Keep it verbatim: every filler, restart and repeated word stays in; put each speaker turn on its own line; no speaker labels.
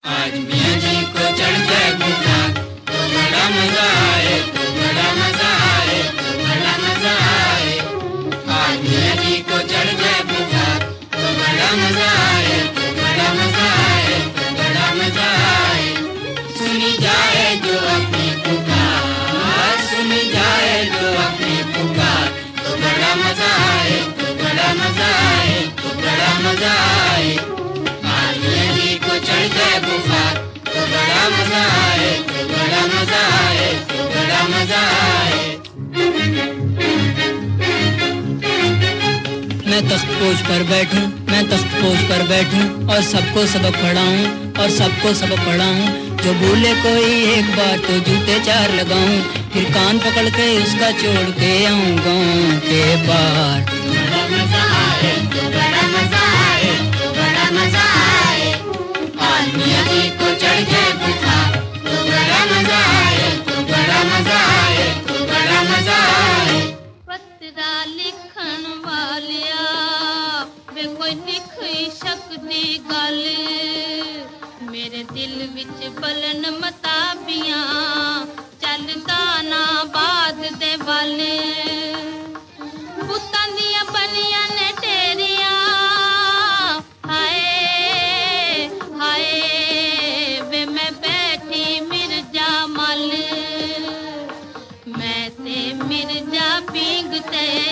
आज मियाँ जी को चढ़ जाए बुखार तो बड़ा मजा आए, तो बड़ा मजा आए, तो बड़ा मजा आए। आज मियाँ जी को चढ़ जाए बुखार तो बड़ा मजा आए, तो बड़ा मजा आए, तो बड़ा मजा आए। सुनी जाए जो अपनी पुकार, सुनी जाए जो अपनी पुकार, तो बड़ा मजा आए, तो बड़ा मजा आए, तो बड़ा मजा आए। आज मियाँ जी को चढ़ जाए बुखार तो बड़ा मजा आए, तो बड़ा मजा आए, तो बड़ा मजा आए।
मैं तख्तपोश पर बैठूं, मैं तख्तपोश पर बैठूं और सबको सबक पढ़ाऊं, और सबको सबक पढ़ाऊं। जो भूले कोई एक बार तो जूते चार लगाऊं, फिर कान पकड़ के उसका छोड़ के आऊं गाँव के पार।
बड़ा मजा आए, तो बड़ा मजा आए, तो बड़ा मजा आए। आज मियाँ जी को चढ़ जाए बुखार तो बड़ा मजा आए, तो बड़ा मजा आए, तो बड़ा मजा आए।
पत्रा लिखण वालिया वे कोई लिखी सकदी गल, मेरे दिल विच बलन मताबियां चलदा ना बाद दे वाले। पुत्तां दियां बनियां ने ढेरियां, हाय हाय वे मैं बैठी मिर्जा मल, मैं ते मिर्जा पींगते